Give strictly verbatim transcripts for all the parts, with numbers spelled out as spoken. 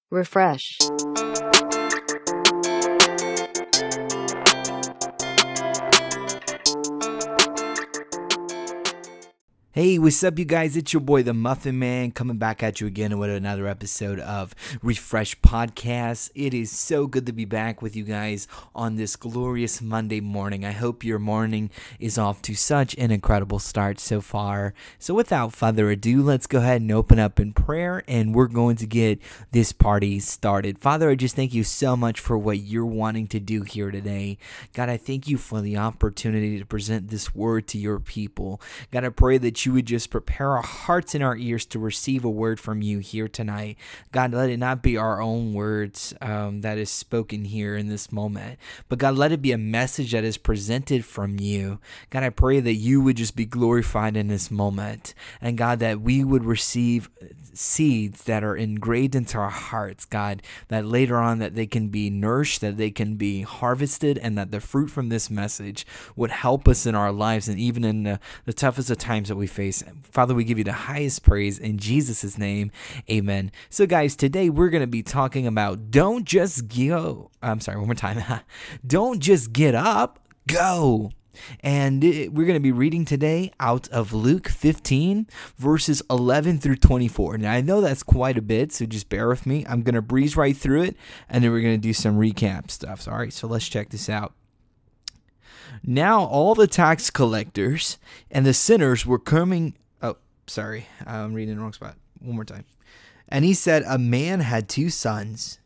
Refresh. Hey, what's up, you guys? It's your boy, the Muffin Man, coming back at you again with another episode of Refresh Podcast. It is so good to be back with you guys on this glorious Monday morning. I hope your morning is off to such an incredible start so far. So without further ado, let's go ahead and open up in prayer, and we're going to get this party started. Father, I just thank you so much for what you're wanting to do here today. God, I thank you for the opportunity to present this word to your people. God, I pray that you You would just prepare our hearts and our ears to receive a word from you here tonight. God, let it not be our own words um, that is spoken here in this moment, but God, let it be a message that is presented from you. God, I pray that you would just be glorified in this moment, and God, that we would receive seeds that are engraved into our hearts, God, that later on that they can be nourished, that they can be harvested, and that the fruit from this message would help us in our lives and even in the, the toughest of times that we face. Father, we give you the highest praise in Jesus' name. Amen. So guys, today we're going to be talking about don't just go. I'm sorry, one more time. Don't just get up, go. And it, we're going to be reading today out of Luke fifteen, verses eleven through twenty-four. Now, I know that's quite a bit, so just bear with me. I'm going to breeze right through it, and then we're going to do some recap stuff. So, all right, so let's check this out. Now all the tax collectors and the sinners were coming. Oh, sorry. I'm reading the wrong spot. One more time. And he said, a man had two sons.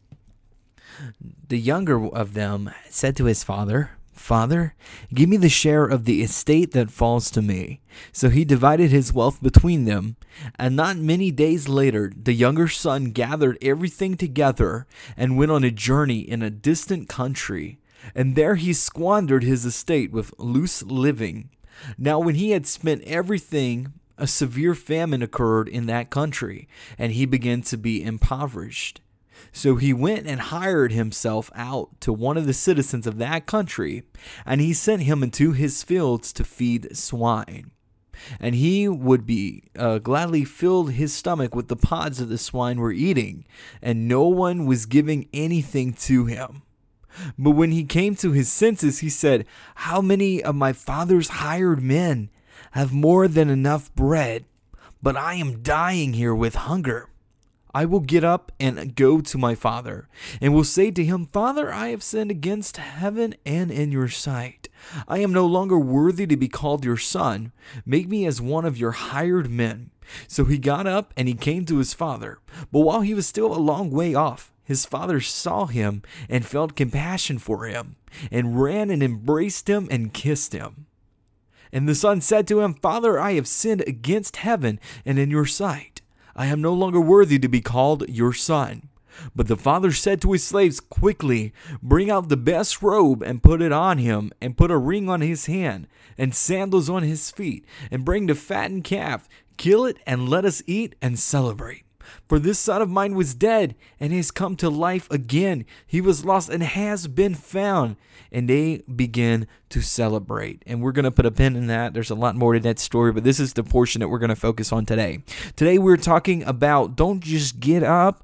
The younger of them said to his father, Father, give me the share of the estate that falls to me. So he divided his wealth between them. And not many days later, the younger son gathered everything together and went on a journey in a distant country. And there he squandered his estate with loose living. Now when he had spent everything, a severe famine occurred in that country, and he began to be impoverished. So he went and hired himself out to one of the citizens of that country, and he sent him into his fields to feed swine. And he would be uh, gladly filled his stomach with the pods that the swine were eating, and no one was giving anything to him. But when he came to his senses, he said, how many of my father's hired men have more than enough bread, but I am dying here with hunger? I will get up and go to my father, and will say to him, Father, I have sinned against heaven and in your sight. I am no longer worthy to be called your son. Make me as one of your hired men. So he got up and he came to his father. But while he was still a long way off, his father saw him and felt compassion for him, and ran and embraced him and kissed him. And the son said to him, Father, I have sinned against heaven and in your sight. I am no longer worthy to be called your son. But the father said to his slaves, quickly, bring out the best robe and put it on him, and put a ring on his hand and sandals on his feet, and bring the fattened calf, kill it, and let us eat and celebrate. For this son of mine was dead and has come to life again. He was lost and has been found. And they begin to celebrate. And we're going to put a pin in that. There's a lot more to that story, but this is the portion that we're going to focus on today. Today we're talking about don't just get up,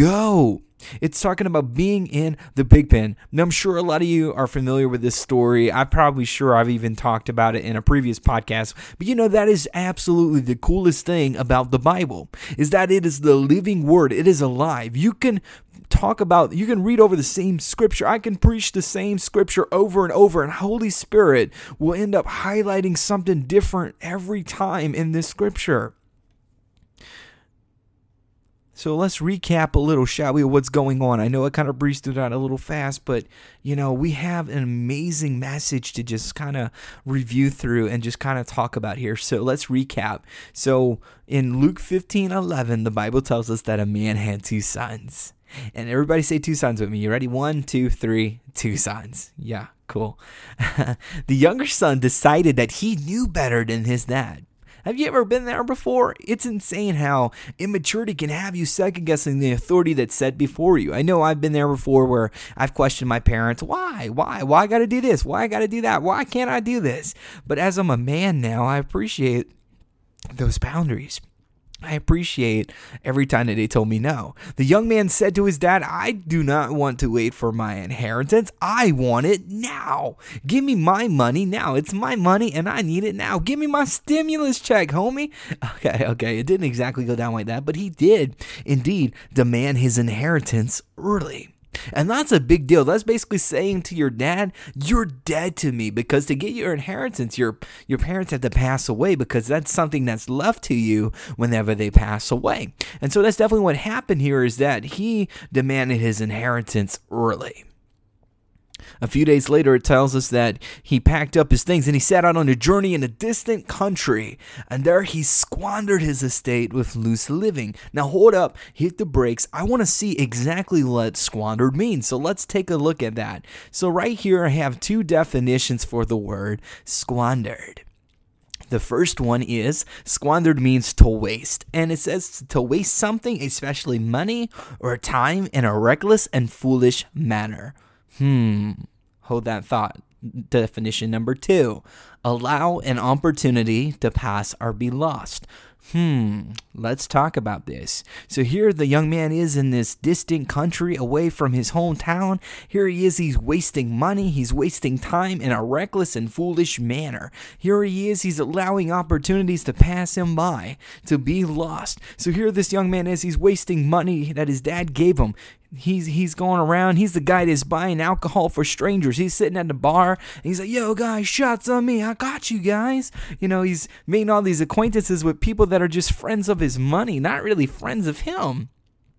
go. It's talking about being in the pig pen. Now, I'm sure a lot of you are familiar with this story. I'm probably sure I've even talked about it in a previous podcast. But you know, that is absolutely the coolest thing about the Bible, is that it is the living word. It is alive. You can talk about, you can read over the same scripture. I can preach the same scripture over and over, and Holy Spirit will end up highlighting something different every time in this scripture. So let's recap a little, shall we, of what's going on. I know I kind of breezed through that a little fast, but, you know, we have an amazing message to just kind of review through and just kind of talk about here. So let's recap. So in Luke fifteen eleven, the Bible tells us that a man had two sons. And everybody say two sons with me. You ready? One, two, three, two sons. Yeah, cool. The younger son decided that he knew better than his dad. Have you ever been there before? It's insane how immaturity can have you second guessing the authority that's set before you. I know I've been there before where I've questioned my parents. Why? Why? Why I got to do this? Why I got to do that? Why can't I do this? But as I'm a man now, I appreciate those boundaries. I appreciate every time that they told me no. The young man said to his dad, I do not want to wait for my inheritance. I want it now. Give me my money now. It's my money and I need it now. Give me my stimulus check, homie. Okay, okay. It didn't exactly go down like that, but he did indeed demand his inheritance early. And that's a big deal. That's basically saying to your dad, you're dead to me, because to get your inheritance, your your parents have to pass away, because that's something that's left to you whenever they pass away. And so that's definitely what happened here, is that he demanded his inheritance early. A few days later, it tells us that he packed up his things and he set out on a journey in a distant country. And there he squandered his estate with loose living. Now hold up, hit the brakes. I want to see exactly what squandered means. So let's take a look at that. So right here, I have two definitions for the word squandered. The first one is squandered means to waste, and it says to waste something, especially money or time, in a reckless and foolish manner. Hmm, hold that thought. Definition number two, allow an opportunity to pass or be lost. Hmm, let's talk about this. So here the young man is in this distant country away from his hometown. Here he is, he's wasting money, he's wasting time in a reckless and foolish manner. Here he is, he's allowing opportunities to pass him by, to be lost. So here this young man is, he's wasting money that his dad gave him. He's he's going around. He's the guy that's buying alcohol for strangers. He's sitting at the bar and he's like, yo, guys, shots on me. I got you guys. You know, he's making all these acquaintances with people that are just friends of his money, not really friends of him.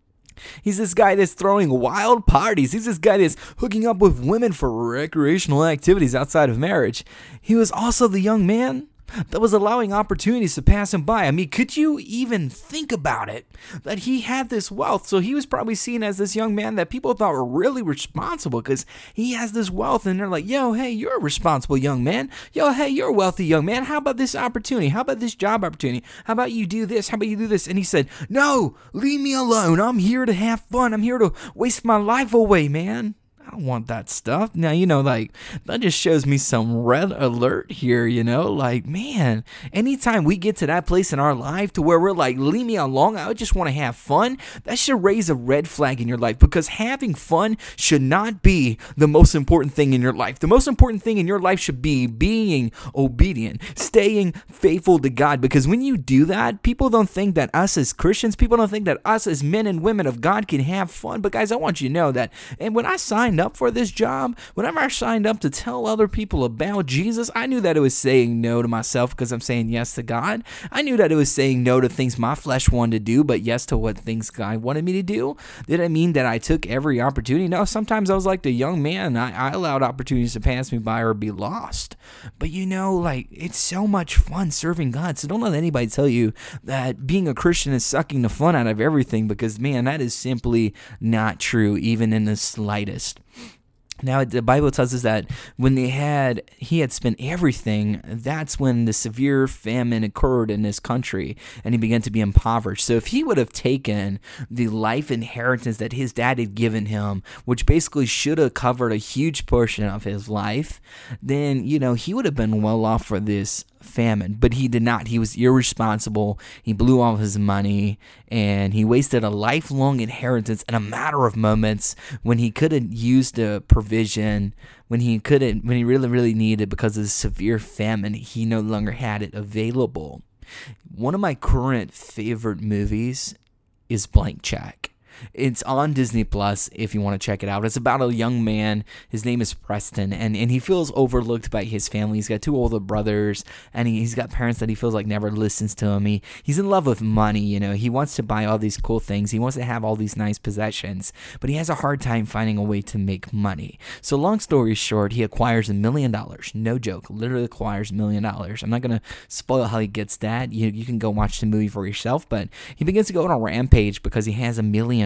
He's this guy that's throwing wild parties. He's this guy that's hooking up with women for recreational activities outside of marriage. He was also the young man that was allowing opportunities to pass him by. I mean, could you even think about it? That he had this wealth. So he was probably seen as this young man that people thought were really responsible, because he has this wealth and they're like, yo, hey, you're a responsible young man. Yo, hey, you're a wealthy young man. How about this opportunity? How about this job opportunity? How about you do this? How about you do this? And he said, no, leave me alone. I'm here to have fun. I'm here to waste my life away, man. I don't want that stuff. Now, you know, like, that just shows me some red alert here, you know? Like, man, anytime we get to that place in our life to where we're like, leave me alone, I just want to have fun, that should raise a red flag in your life, because having fun should not be the most important thing in your life. The most important thing in your life should be being obedient, staying faithful to God, because when you do that, people don't think that us as Christians, people don't think that us as men and women of God can have fun. But guys, I want you to know that, and when I signed up for this job, whenever I signed up to tell other people about Jesus, I knew that it was saying no to myself because I'm saying yes to God. I knew that it was saying no to things my flesh wanted to do, but yes to what things God wanted me to do. Did it mean that I took every opportunity? No, sometimes I was like the young man. I, I allowed opportunities to pass me by or be lost. But you know, like, it's so much fun serving God. So don't let anybody tell you that being a Christian is sucking the fun out of everything, because, man, that is simply not true, even in the slightest. Now, the Bible tells us that when they had, he had spent everything, that's when the severe famine occurred in this country, and he began to be impoverished. So if he would have taken the life inheritance that his dad had given him, which basically should have covered a huge portion of his life, then, you know, he would have been well off for this famine. But he did not. He was irresponsible. He blew all his money, and he wasted a lifelong inheritance in a matter of moments when he could have used the provision, when he couldn't, when he really, really needed, because of the severe famine, he no longer had it available. One of my current favorite movies is Blank Check. It's on Disney Plus if you want to check it out. It's about a young man. His name is Preston, and, and he feels overlooked by his family. He's got two older brothers, and he, he's got parents that he feels like never listens to him. He, he's in love with money, you know. He wants to buy all these cool things. He wants to have all these nice possessions, but he has a hard time finding a way to make money. So long story short, he acquires a million dollars. No joke. Literally acquires a million dollars. I'm not going to spoil how he gets that. You, you can go watch the movie for yourself, but he begins to go on a rampage because he has a million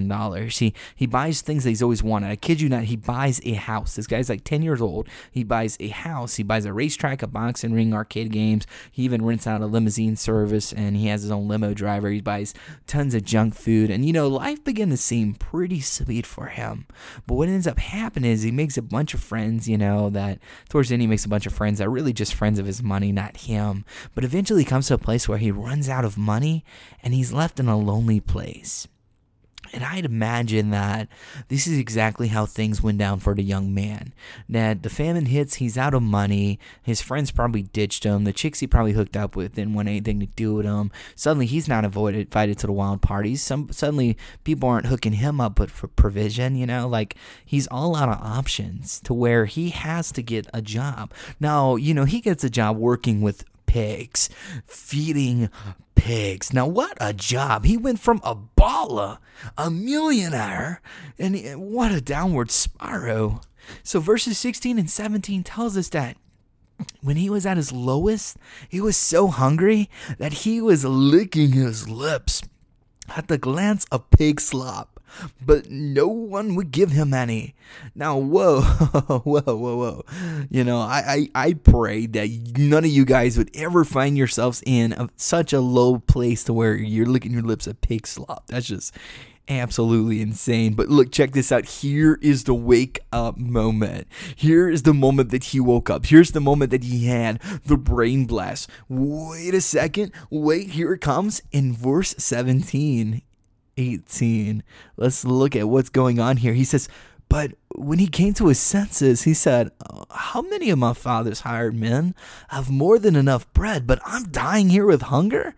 thousand dollars. He he buys things that he's always wanted. I kid you not, he buys a house. This guy's like ten years old. He buys a house. He buys a racetrack, a boxing ring, arcade games. He even rents out a limousine service, and he has his own limo driver. He buys tons of junk food. And, you know, life began to seem pretty sweet for him. But what ends up happening is he makes a bunch of friends, you know, that towards the end he makes a bunch of friends that are really just friends of his money, not him. But eventually he comes to a place where he runs out of money, and he's left in a lonely place. And I'd imagine that this is exactly how things went down for the young man. That the famine hits, he's out of money, his friends probably ditched him, the chicks he probably hooked up with didn't want anything to do with him. Suddenly he's not avoided, invited to the wild parties. Some Suddenly people aren't hooking him up but for provision, you know, like he's all out of options to where he has to get a job. Now, you know, he gets a job working with pigs, feeding pigs. Now, what a job. He went from a baller, a millionaire, and what a downward spiral. So verses sixteen and seventeen tells us that when he was at his lowest, he was so hungry that he was licking his lips at the glance of pig slop. But no one would give him any. Now, whoa, whoa, whoa, whoa. You know, I, I, I pray that none of you guys would ever find yourselves in a, such a low place to where you're licking your lips at pig slop. That's just absolutely insane. But look, check this out. Here is the wake up moment. Here is the moment that he woke up. Here's the moment that he had the brain blast. Wait a second. Wait, here it comes in verse seventeen. eighteen. Let's look at what's going on here. He says, but when he came to his senses, he said, how many of my father's hired men have more than enough bread, but I'm dying here with hunger?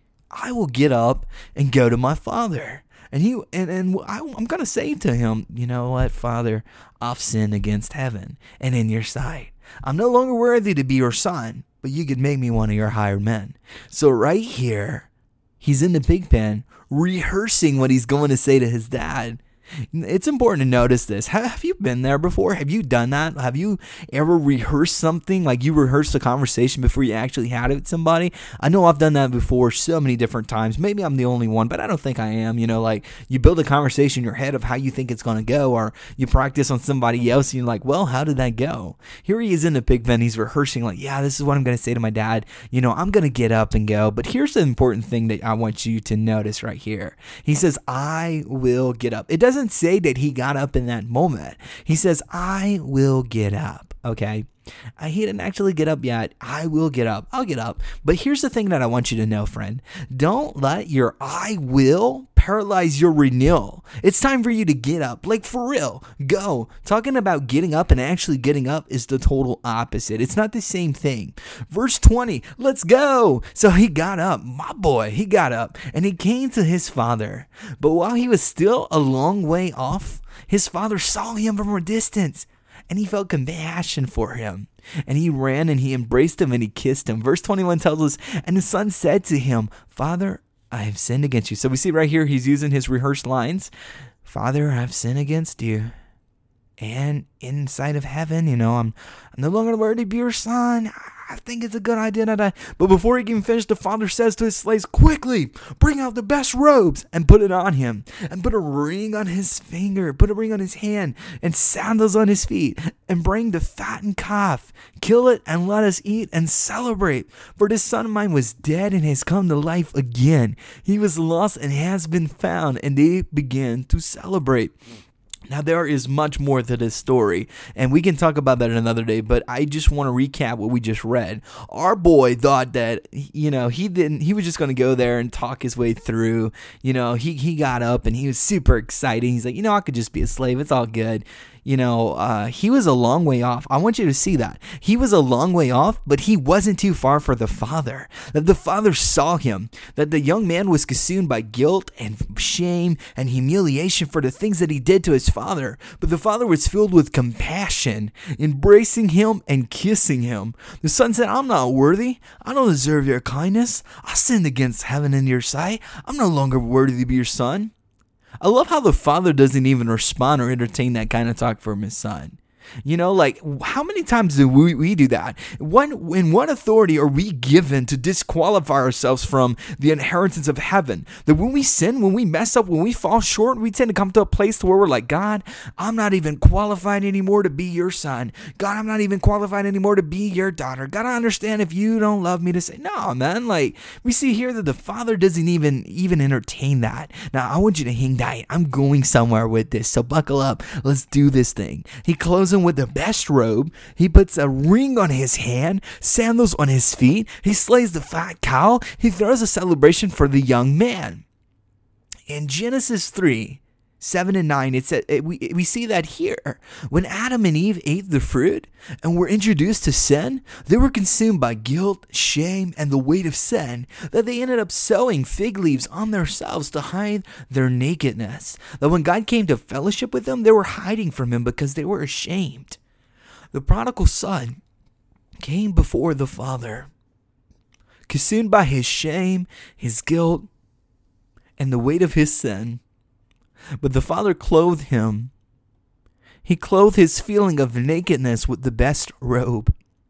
I will get up and go to my father. And he and, and I, I'm going to say to him, you know what, Father, I've sinned against heaven and in your sight. I'm no longer worthy to be your son, but you could make me one of your hired men. So right here, he's in the pig pen, rehearsing what he's going to say to his dad. It's important to notice this. Have you been there before? Have you done that? Have you ever rehearsed something? Like you rehearsed a conversation before you actually had it with somebody? I know I've done that before so many different times. Maybe I'm the only one, but I don't think I am. You know, like you build a conversation in your head of how you think it's going to go, or you practice on somebody else and you're like, well, how did that go? Here he is in the pig pen. He's rehearsing like, yeah, this is what I'm going to say to my dad. You know, I'm going to get up and go. But here's the important thing that I want you to notice right here. He says, I will get up. It doesn't say that he got up in that moment. He says, I will get up. Okay. Uh, he didn't actually get up yet. I will get up. I'll get up. But here's the thing that I want you to know, friend. Don't let your I will paralyze your renewal. It's time for you to get up. Like for real. Go. Talking about getting up and actually getting up is the total opposite. It's not the same thing. Verse twenty. Let's go. So he got up. My boy, he got up and he came to his father. But while he was still a long way off, his father saw him from a distance. And he felt compassion for him. And he ran and he embraced him and he kissed him. Verse twenty-one tells us, and the son said to him, Father, I have sinned against you. So we see right here he's using his rehearsed lines. Father, I have sinned against you. And in sight of heaven, you know, I'm, I'm no longer worthy to be your son. I think it's a good idea that I... But before he can finish, the father says to his slaves, quickly, bring out the best robes and put it on him. And put a ring on his finger, put a ring on his hand, and sandals on his feet. And bring the fattened calf. Kill it and let us eat and celebrate. For this son of mine was dead and has come to life again. He was lost and has been found. And they began to celebrate. Now, there is much more to this story, and we can talk about that another day, but I just want to recap what we just read. Our boy thought that, you know, he didn't, he was just going to go there and talk his way through. You know, he, he got up and he was super excited. He's like, you know, I could just be a slave. It's all good. You know, uh, he was a long way off. I want you to see that. He was a long way off, but he wasn't too far for the father. That the father saw him. That the young man was consumed by guilt and shame and humiliation for the things that he did to his father. But the father was filled with compassion, embracing him and kissing him. The son said, I'm not worthy. I don't deserve your kindness. I sinned against heaven in your sight. I'm no longer worthy to be your son. I love how the father doesn't even respond or entertain that kind of talk from his son. You know, like how many times do we, we do that? What, in what authority are we given to disqualify ourselves from the inheritance of heaven? That when we sin, when we mess up, when we fall short, we tend to come to a place to where we're like, God, I'm not even qualified anymore to be your son. God, I'm not even qualified anymore to be your daughter. God, I understand if you don't love me to say, no, man. Like we see here that the Father doesn't even, even entertain that. Now I want you to hang tight. I'm going somewhere with this. So buckle up. Let's do this thing. He clothes him with the best robe. He puts a ring on his hand, sandals on his feet. He slays the fat cow. He throws a celebration for the young man. In Genesis three, seven and nine, it said, it, we, we see that here. When Adam and Eve ate the fruit and were introduced to sin, they were consumed by guilt, shame, and the weight of sin, that they ended up sewing fig leaves on themselves to hide their nakedness. That when God came to fellowship with them, they were hiding from him because they were ashamed. The prodigal son came before the Father, consumed by his shame, his guilt, and the weight of his sin. But the Father clothed him. He clothed his feeling of nakedness with the best robe.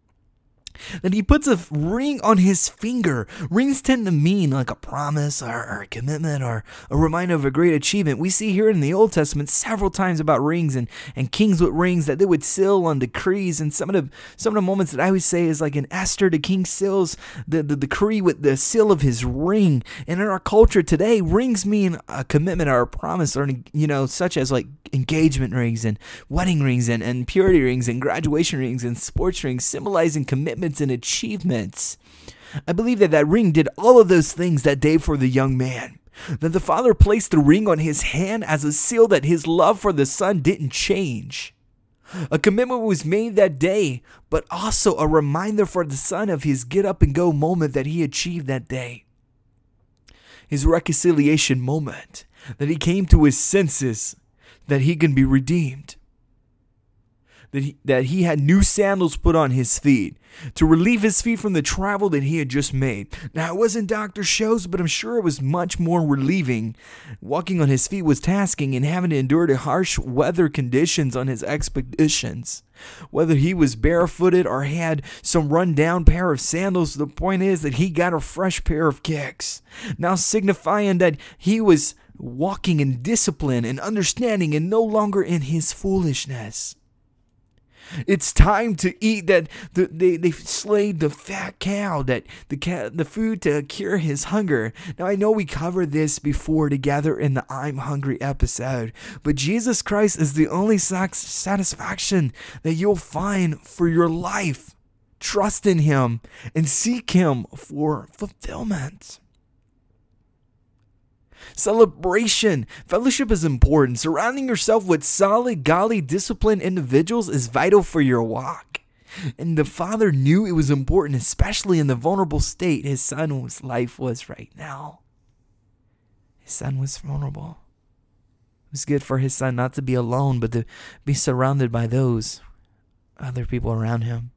Then he puts a ring on his finger. Rings tend to mean like a promise or, or a commitment or a reminder of a great achievement. We see here in the Old Testament several times about rings and, and kings with rings that they would seal on decrees. And some of the some of the moments that I always say is like in Esther, the king seals the, the decree with the seal of his ring. And in our culture today, rings mean a commitment or a promise, or you know, such as like engagement rings and wedding rings and, and purity rings and graduation rings and sports rings, symbolizing commitment and achievements. I believe that that ring did all of those things that day for the young man. That the Father placed the ring on his hand as a seal that his love for the son didn't change. A commitment was made that day, but also a reminder for the son of his get up and go moment that he achieved that day. His reconciliation moment, that he came to his senses, that he can be redeemed. That he, that he had new sandals put on his feet to relieve his feet from the travel that he had just made. Now, it wasn't Doctor Shows, but I'm sure it was much more relieving. Walking on his feet was tasking, and having to endure the harsh weather conditions on his expeditions. Whether he was barefooted or had some run-down pair of sandals, the point is that he got a fresh pair of kicks, now signifying that he was walking in discipline and understanding and no longer in his foolishness. It's time to eat that. The, they they slayed the fat cow, that the cow, the food to cure his hunger. Now I know we covered this before together in the I'm Hungry episode, but Jesus Christ is the only satisfaction that you'll find for your life. Trust in him and seek him for fulfillment. Celebration. Fellowship is important. Surrounding yourself with solid, godly, disciplined individuals is vital for your walk. And the Father knew it was important, especially in the vulnerable state his son's life was right now. His son was vulnerable. It was good for his son not to be alone, but to be surrounded by those other people around him.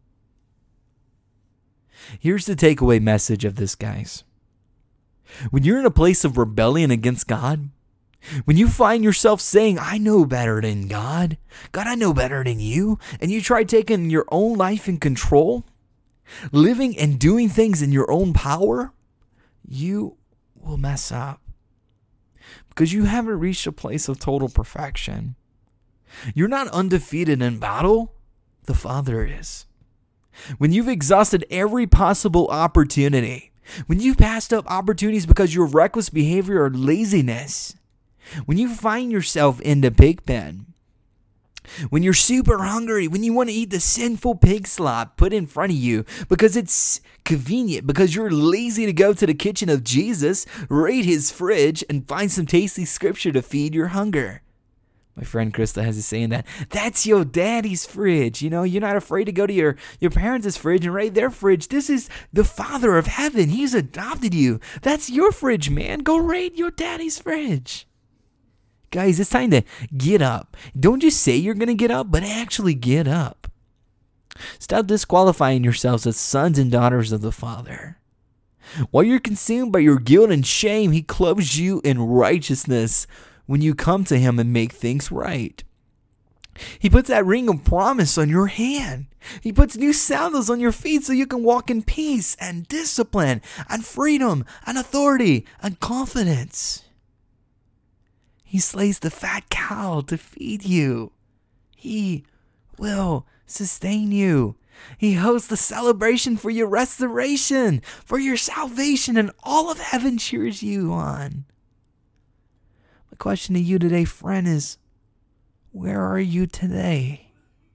Here's the takeaway message of this, guys. When you're in a place of rebellion against God, when you find yourself saying, I know better than God, God, I know better than you, and you try taking your own life in control, living and doing things in your own power, you will mess up because you haven't reached a place of total perfection. You're not undefeated in battle. The Father is. When you've exhausted every possible opportunity, when you've passed up opportunities because of your reckless behavior or laziness, when you find yourself in the pig pen, when you're super hungry, when you want to eat the sinful pig slop put in front of you because it's convenient, because you're lazy to go to the kitchen of Jesus, raid his fridge, and find some tasty scripture to feed your hunger. My friend Krista has a saying that, that's your daddy's fridge. You know, you're not afraid to go to your, your parents' fridge and raid their fridge. This is the Father of heaven. He's adopted you. That's your fridge, man. Go raid your daddy's fridge. Guys, it's time to get up. Don't just say you're going to get up, but actually get up. Stop disqualifying yourselves as sons and daughters of the Father. While you're consumed by your guilt and shame, he clothes you in righteousness when you come to him and make things right. He puts that ring of promise on your hand. He puts new sandals on your feet so you can walk in peace and discipline and freedom and authority and confidence. He slays the fat cow to feed you. He will sustain you. He hosts the celebration for your restoration, for your salvation, and all of heaven cheers you on. My question to you today, friend, is where are you today?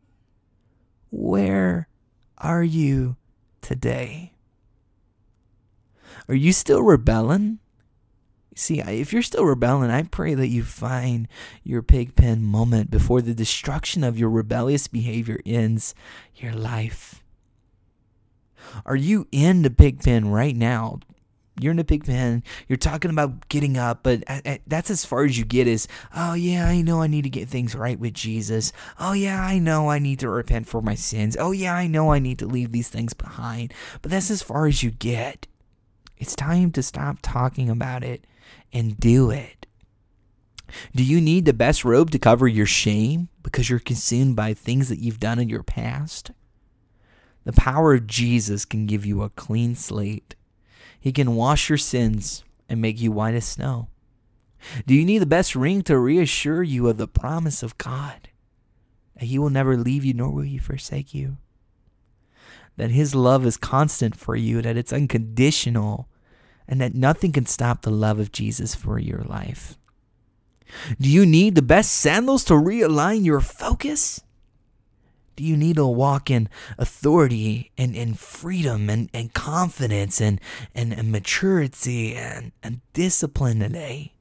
Where are you today? Are you still rebelling? See, if you're still rebelling, I pray that you find your pig pen moment before the destruction of your rebellious behavior ends your life. Are you in the pig pen right now? You're in the pig pen. You're talking about getting up, but that's as far as you get is, oh yeah, I know I need to get things right with Jesus. Oh yeah, I know I need to repent for my sins. Oh yeah, I know I need to leave these things behind. But that's as far as you get. It's time to stop talking about it and do it. Do you need the best robe to cover your shame because you're consumed by things that you've done in your past? The power of Jesus can give you a clean slate. He can wash your sins and make you white as snow. Do you need the best ring to reassure you of the promise of God? That He will never leave you nor will He forsake you. That His love is constant for you, that it's unconditional, and that nothing can stop the love of Jesus for your life. Do you need the best sandals to realign your focus? Do you need to walk in authority and, and freedom and, and confidence and, and, and maturity and, and discipline today?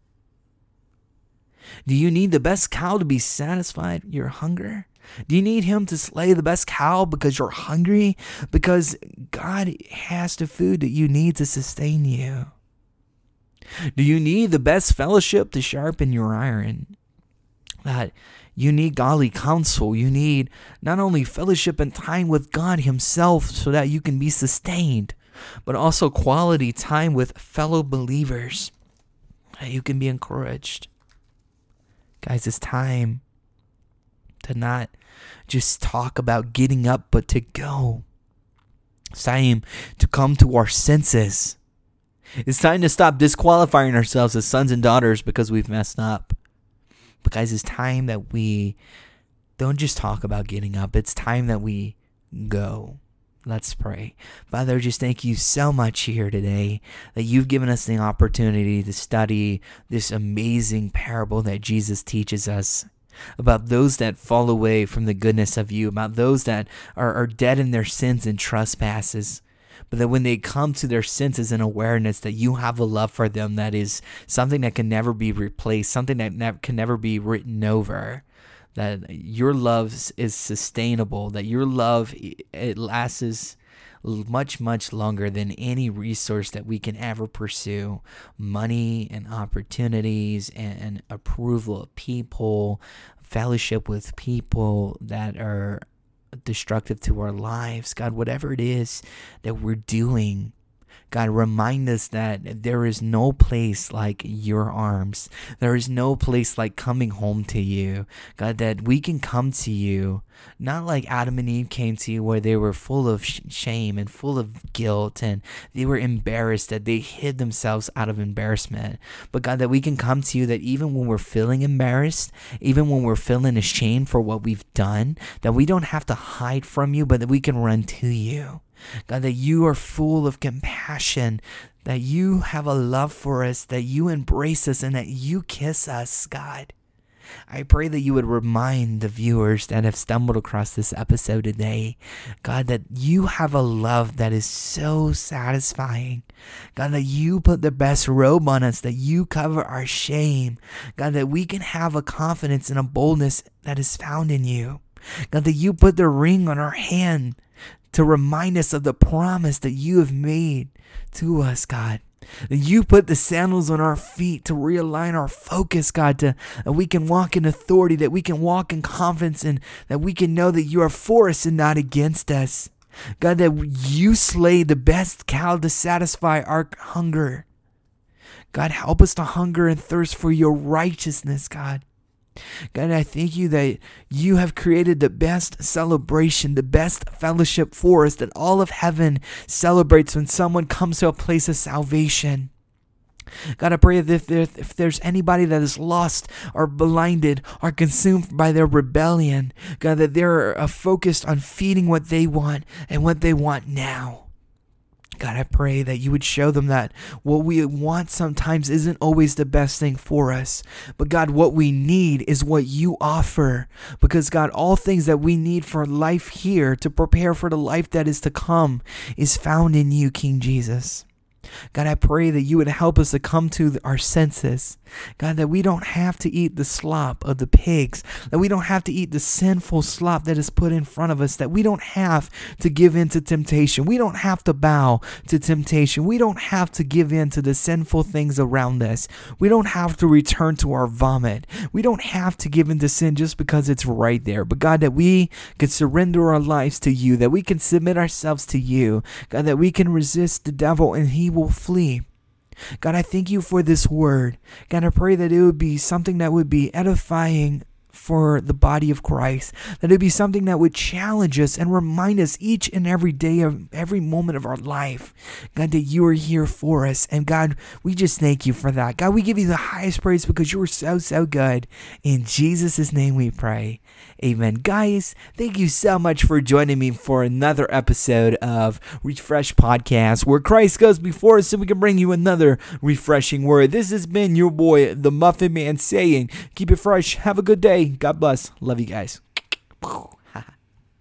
Do you need the best cow to be satisfied your hunger? Do you need Him to slay the best cow because you're hungry? Because God has the food that you need to sustain you. Do you need the best fellowship to sharpen your iron? That you need godly counsel. You need not only fellowship and time with God Himself so that you can be sustained, but also quality time with fellow believers that you can be encouraged. Guys, it's time to not just talk about getting up, but to go. It's time to come to our senses. It's time to stop disqualifying ourselves as sons and daughters because we've messed up. But guys, it's time that we don't just talk about getting up. It's time that we go. Let's pray. Father, just thank you so much here today that you've given us the opportunity to study this amazing parable that Jesus teaches us about those that fall away from the goodness of you, about those that are, are dead in their sins and trespasses. But that when they come to their senses and awareness that you have a love for them that is something that can never be replaced, something that ne- can never be written over, that your love is sustainable, that your love, it lasts much, much longer than any resource that we can ever pursue. Money and opportunities and, and approval of people, fellowship with people that are destructive to our lives. God, whatever it is that we're doing, God, remind us that there is no place like your arms. There is no place like coming home to you. God, that we can come to you, not like Adam and Eve came to you where they were full of sh- shame and full of guilt and they were embarrassed, that they hid themselves out of embarrassment. But God, that we can come to you that even when we're feeling embarrassed, even when we're feeling ashamed for what we've done, that we don't have to hide from you, but that we can run to you. God, that you are full of compassion, that you have a love for us, that you embrace us, and that you kiss us, God. I pray that you would remind the viewers that have stumbled across this episode today, God, that you have a love that is so satisfying. God, that you put the best robe on us, that you cover our shame. God, that we can have a confidence and a boldness that is found in you. God, that you put the ring on our hand to remind us of the promise that you have made to us, God. That you put the sandals on our feet to realign our focus, God, to, that we can walk in authority, that we can walk in confidence, and that we can know that you are for us and not against us. God, that you slay the best cow to satisfy our hunger. God, help us to hunger and thirst for your righteousness, God. God, I thank you that you have created the best celebration, the best fellowship for us, that all of heaven celebrates when someone comes to a place of salvation. God, I pray that if, there, if there's anybody that is lost or blinded or consumed by their rebellion, God, that they're uh, focused on feeding what they want and what they want now. God, I pray that you would show them that what we want sometimes isn't always the best thing for us. But God, what we need is what you offer. Because God, all things that we need for life here to prepare for the life that is to come is found in you, King Jesus. God, I pray that you would help us to come to our senses. God, that we don't have to eat the slop of the pigs, that we don't have to eat the sinful slop that is put in front of us, that we don't have to give in to temptation. We don't have to bow to temptation. We don't have to give in to the sinful things around us. We don't have to return to our vomit. We don't have to give in to sin just because it's right there. But God, that we can surrender our lives to you, that we can submit ourselves to you. God, that we can resist the devil and he will flee. God, I thank you for this word. God, I pray that it would be something that would be edifying for the body of Christ, that it would be something that would challenge us and remind us each and every day of every moment of our life, God, that you are here for us. And God, we just thank you for that. God, we give you the highest praise because you are so, so good. In Jesus' name we pray. Amen. Guys, thank you so much for joining me for another episode of Refresh Podcast, where Christ goes before us so we can bring you another refreshing word. This has been your boy, the Muffin Man, saying, keep it fresh. Have a good day. God bless. Love you guys.